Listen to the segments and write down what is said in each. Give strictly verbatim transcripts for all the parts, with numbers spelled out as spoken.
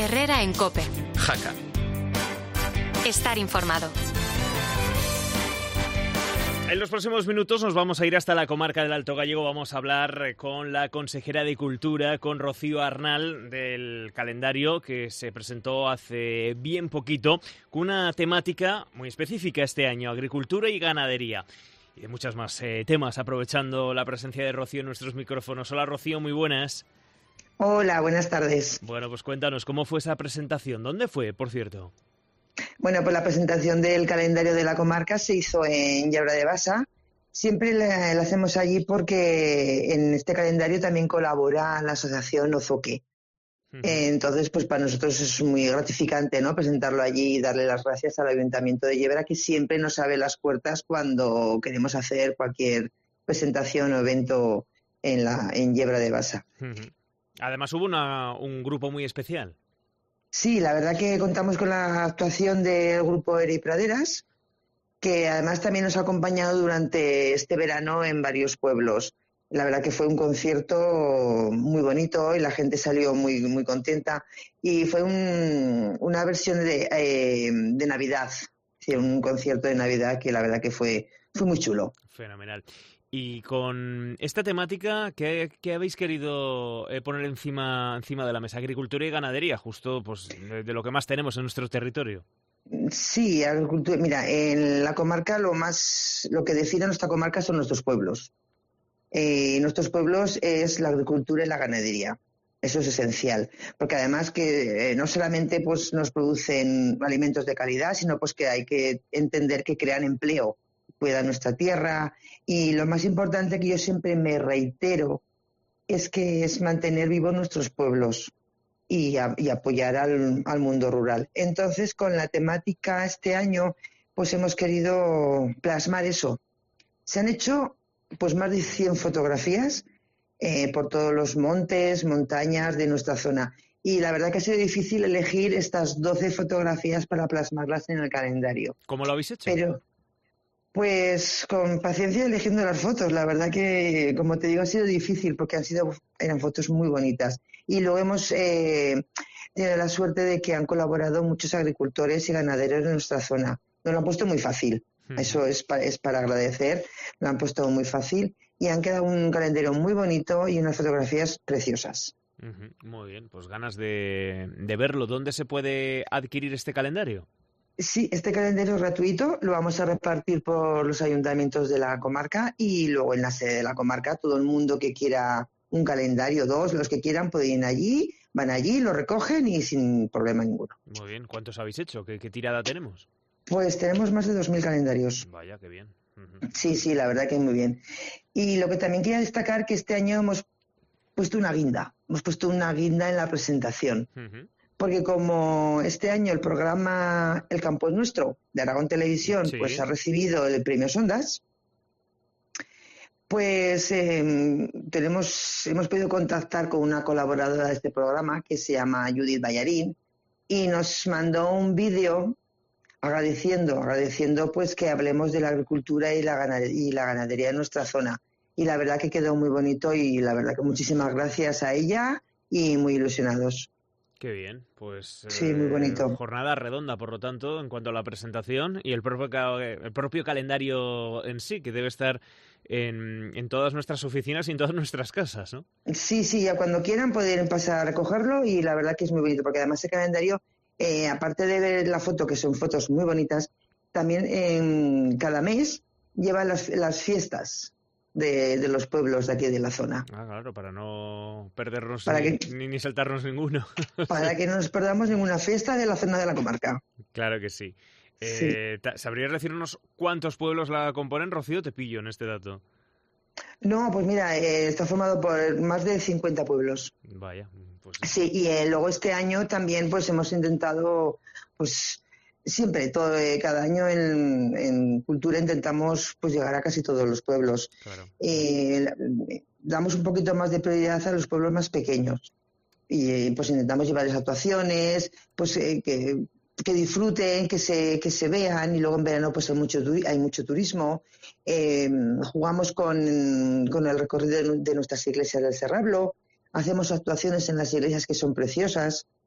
Herrera en COPE. Jaca. Estar informado. En los próximos minutos nos vamos a ir hasta la comarca del Alto Gállego. Vamos a hablar con la consejera de Cultura, con Rocío Arnal, del calendario que se presentó hace bien poquito, con una temática muy específica este año, agricultura y ganadería. Y de muchos más eh, temas, aprovechando la presencia de Rocío en nuestros micrófonos. Hola Rocío, muy buenas. Hola, buenas tardes. Bueno, pues cuéntanos, ¿cómo fue esa presentación? ¿Dónde fue, por cierto? Bueno, pues la presentación del calendario de la comarca se hizo en Yebra de Basa. Siempre la, la hacemos allí porque en este calendario también colabora la asociación Ozoque. Uh-huh. Entonces, pues para nosotros es muy gratificante, ¿no?, presentarlo allí y darle las gracias al Ayuntamiento de Yebra, que siempre nos abre las puertas cuando queremos hacer cualquier presentación o evento en la en Yebra de Basa. Uh-huh. Además hubo una, un grupo muy especial. Sí, la verdad que contamos con la actuación del grupo Era y Praderas, que además también nos ha acompañado durante este verano en varios pueblos. La verdad que fue un concierto muy bonito y la gente salió muy muy contenta. Y fue un, una versión de, eh, de Navidad, sí, un concierto de Navidad que la verdad que fue, fue muy chulo. Fenomenal. Y con esta temática, ¿qué, qué habéis querido eh, poner encima, encima de la mesa? Agricultura y ganadería, justo pues de, de lo que más tenemos en nuestro territorio. Sí, agricultura. Mira, en la comarca lo más, lo que define nuestra comarca son nuestros pueblos. Eh, nuestros pueblos es la agricultura y la ganadería. Eso es esencial, porque además que eh, no solamente pues nos producen alimentos de calidad, sino pues que hay que entender que crean empleo, cuidan nuestra tierra, y lo más importante que yo siempre me reitero es que es mantener vivos nuestros pueblos y, a, y apoyar al, al mundo rural. Entonces, con la temática este año, pues hemos querido plasmar eso. Se han hecho pues más de cien fotografías eh, por todos los montes, montañas de nuestra zona. Y la verdad que ha sido difícil elegir estas doce fotografías para plasmarlas en el calendario. ¿Cómo lo habéis hecho? Pero pues con paciencia eligiendo las fotos. La verdad que, como te digo, ha sido difícil porque han sido, eran fotos muy bonitas. Y luego hemos eh, tenido la suerte de que han colaborado muchos agricultores y ganaderos de nuestra zona. Nos lo han puesto muy fácil. Hmm. Eso es para, es para agradecer. Lo han puesto muy fácil y han quedado un calendario muy bonito y unas fotografías preciosas. Uh-huh. Muy bien, pues ganas de, de verlo. ¿Dónde se puede adquirir este calendario? Sí, este calendario es gratuito, lo vamos a repartir por los ayuntamientos de la comarca y luego en la sede de la comarca todo el mundo que quiera un calendario, dos, los que quieran pueden ir allí, van allí, lo recogen y sin problema ninguno. Muy bien, ¿cuántos habéis hecho? ¿Qué, qué tirada tenemos? Pues tenemos más de dos mil calendarios. Vaya, qué bien. Uh-huh. Sí, sí, la verdad que muy bien. Y lo que también quería destacar que este año hemos puesto una guinda, hemos puesto una guinda en la presentación. Uh-huh. Porque como este año el programa El Campo es Nuestro, de Aragón Televisión, sí, pues ha recibido el premio Sondas, pues eh, tenemos, hemos podido contactar con una colaboradora de este programa que se llama Judith Ballarín y nos mandó un vídeo agradeciendo, agradeciendo pues que hablemos de la agricultura y la ganadería, y la ganadería en nuestra zona. Y la verdad que quedó muy bonito y la verdad que muchísimas gracias a ella y muy ilusionados. Qué bien, pues sí, muy bonito. Eh, jornada redonda, por lo tanto, en cuanto a la presentación y el propio, el propio calendario en sí, que debe estar en, en todas nuestras oficinas y en todas nuestras casas, ¿no? Sí, sí, ya cuando quieran pueden pasar a recogerlo y la verdad que es muy bonito, porque además el calendario, eh, aparte de ver la foto, que son fotos muy bonitas, también en cada mes lleva las, las fiestas. De, de los pueblos de aquí de la zona. Ah, claro, para no perdernos para ni, que, ni, ni saltarnos ninguno. Para que no nos perdamos ninguna fiesta de la zona de la comarca. Claro que sí. Eh, sí. ¿Sabrías decirnos cuántos pueblos la componen, Rocío? Te pillo en este dato. No, pues mira, eh, está formado por más de cincuenta pueblos. Vaya. Pues... Sí, y eh, luego este año también pues hemos intentado, pues siempre, todo eh, cada año en, en Cultura intentamos pues llegar a casi todos los pueblos. Claro. Eh, damos un poquito más de prioridad a los pueblos más pequeños y eh, pues intentamos llevarles actuaciones, pues eh, que, que disfruten, que se que se vean y luego en verano pues hay mucho hay mucho turismo. Eh, jugamos con, con el recorrido de, de nuestras iglesias del Serrablo, hacemos actuaciones en las iglesias que son preciosas.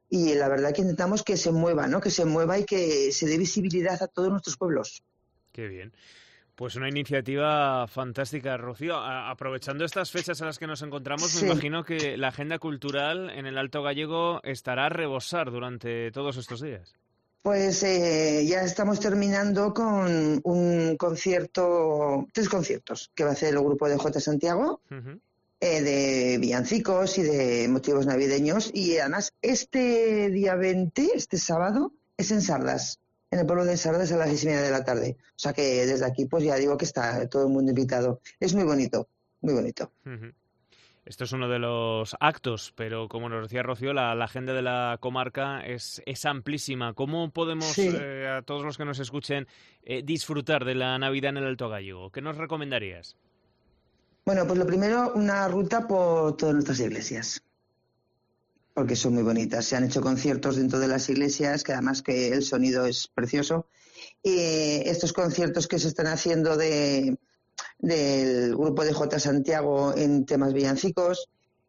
y la verdad que intentamos que se mueva, ¿no? Que se mueva y que se dé visibilidad a todos nuestros pueblos. Qué bien. Pues una iniciativa fantástica, Rocío. A- aprovechando estas fechas en las que nos encontramos, Sí. me imagino que la agenda cultural en el Alto Gallego estará a rebosar durante todos estos días. Pues eh, ya estamos terminando con un concierto, tres conciertos que va a hacer el grupo de J. Santiago, Ujú. eh, de villancicos y de motivos navideños. Y además, este día veinte, este sábado, es en Sardas, en el pueblo de Sardas a las seis y media de la tarde. O sea que desde aquí, pues ya digo que está todo el mundo invitado. Es muy bonito, muy bonito. Ujú. Esto es uno de los actos, pero como nos decía Rocío, la, la agenda de la comarca es, es amplísima. ¿Cómo podemos, Sí. eh, a todos los que nos escuchen, eh, disfrutar de la Navidad en el Alto Gallego? ¿Qué nos recomendarías? Bueno, pues lo primero, una ruta por todas nuestras iglesias, porque son muy bonitas. Se han hecho conciertos dentro de las iglesias, que además que el sonido es precioso. Y estos conciertos que se están haciendo de, del grupo de J. Santiago en temas villancicos,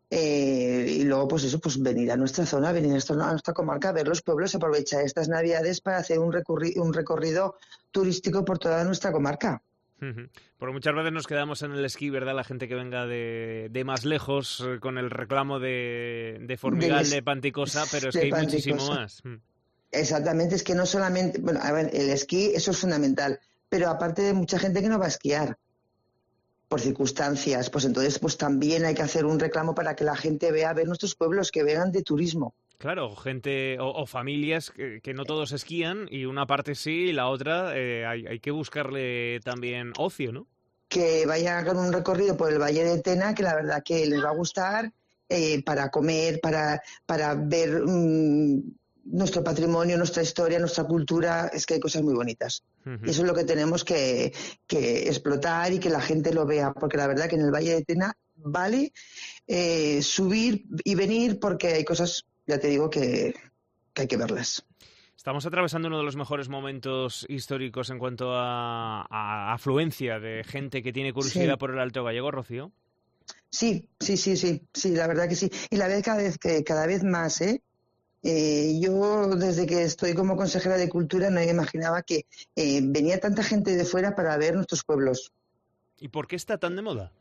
eh, y luego pues eso, pues venir a nuestra zona, venir a nuestra, a nuestra comarca, ver los pueblos, aprovechar estas Navidades para hacer un, recurri- un recorrido turístico por toda nuestra comarca. Ujú. Porque muchas veces nos quedamos en el esquí, ¿verdad? La gente que venga de, de más lejos eh, con el reclamo de, de Formigal, Del de es- Panticosa, pero es de que hay muchísimo Panticosa. más. Mm. Exactamente, es que no solamente, bueno, a ver, el esquí, eso es fundamental, pero aparte de mucha gente que no va a esquiar por circunstancias, pues entonces pues también hay que hacer un reclamo para que la gente vea, ver nuestros pueblos, que vengan de turismo, Claro, gente o, o familias que, que no todos esquían y una parte sí y la otra eh, hay, hay que buscarle también ocio, ¿no? que vayan con un recorrido por el Valle de Tena, que la verdad que les va a gustar, eh, para comer, para, para ver mm, nuestro patrimonio, nuestra historia, nuestra cultura, es que hay cosas muy bonitas. Ujú. Y eso es lo que tenemos que, que explotar y que la gente lo vea, porque la verdad que en el Valle de Tena vale eh, subir y venir porque hay cosas, ya te digo, que, que hay que verlas. Estamos atravesando uno de los mejores momentos históricos en cuanto a, a afluencia de gente que tiene curiosidad Sí. por el Alto Gallego, Rocío. Sí, sí, sí, sí, sí, la verdad que sí. Y la vez cada vez que cada vez más, ¿eh? Eh, yo desde que estoy como consejera de Cultura no me imaginaba que eh, venía tanta gente de fuera para ver nuestros pueblos. ¿Y por qué está tan de moda?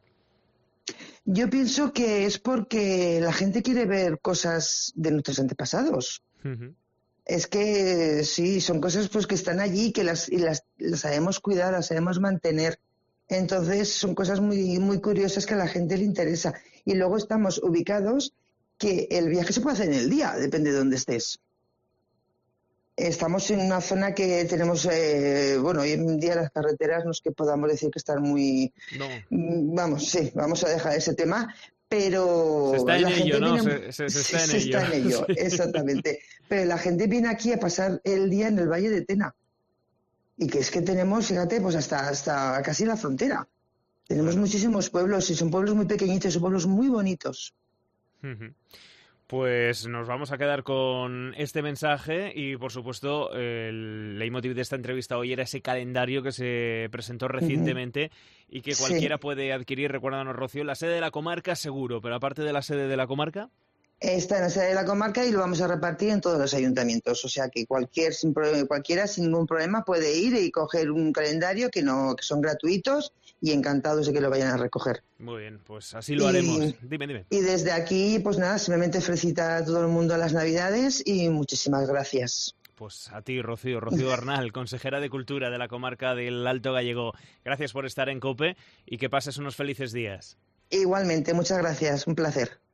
Yo pienso que es porque la gente quiere ver cosas de nuestros antepasados. Ujú. Es que sí, son cosas pues que están allí, que las, y las, las sabemos cuidar, las sabemos mantener. Entonces son cosas muy, muy curiosas que a la gente le interesa. Y luego estamos ubicados que el viaje se puede hacer en el día, depende de dónde estés. Estamos en una zona que tenemos, eh, bueno, hoy en día las carreteras no es que podamos decir que están muy, No, mm, vamos, sí, vamos a dejar ese tema, pero se está en la ello, gente ¿no? viene, Se, se- se sí, está en se ello. está en ello, Sí. exactamente. Pero la gente viene aquí a pasar el día en el Valle de Tena. Y que es que tenemos, fíjate, pues hasta, hasta casi la frontera. Tenemos Claro. muchísimos pueblos y son pueblos muy pequeñitos, son pueblos muy bonitos. Ujú. Pues nos vamos a quedar con este mensaje y, por supuesto, el leitmotiv de esta entrevista hoy era ese calendario que se presentó recientemente y que Sí. cualquiera puede adquirir. Recuérdanos, Rocío, la sede de la comarca seguro, pero aparte de la sede de la comarca... Está en la sede de la comarca y lo vamos a repartir en todos los ayuntamientos. O sea que cualquier, sin pro- cualquiera sin ningún problema puede ir y coger un calendario que, no, que son gratuitos y encantados de que lo vayan a recoger. Muy bien, pues así lo Y- haremos. Dime, dime. Y desde aquí, pues nada, simplemente felicitar a todo el mundo a las Navidades y muchísimas gracias. Pues a ti, Rocío, Rocío Arnal, consejera de Cultura de la comarca del Alto Gallego. Gracias por estar en COPE y que pases unos felices días. Igualmente, muchas gracias, un placer.